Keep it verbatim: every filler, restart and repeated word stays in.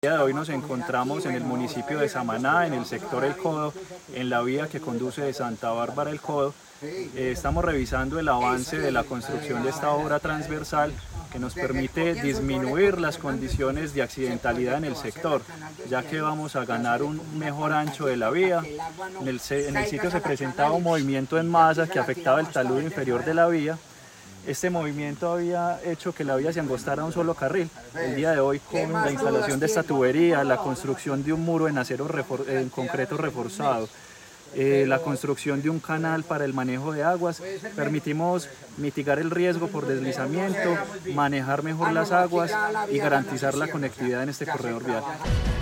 El día de hoy nos encontramos en el municipio de Samaná, en el sector El Codo, en la vía que conduce de Santa Bárbara El Codo. Eh, estamos revisando el avance de la construcción de esta obra transversal que nos permite disminuir las condiciones de accidentalidad en el sector, ya que vamos a ganar un mejor ancho de la vía. En el, en el sitio se presentaba un movimiento en masa que afectaba el talud inferior de la vía. Este movimiento había hecho que la vía se angostara a un solo carril. El día de hoy, con la instalación de esta tubería, la construcción de un muro en acero en concreto reforzado, eh, la construcción de un canal para el manejo de aguas, permitimos mitigar el riesgo por deslizamiento, manejar mejor las aguas y garantizar la conectividad en este corredor vial.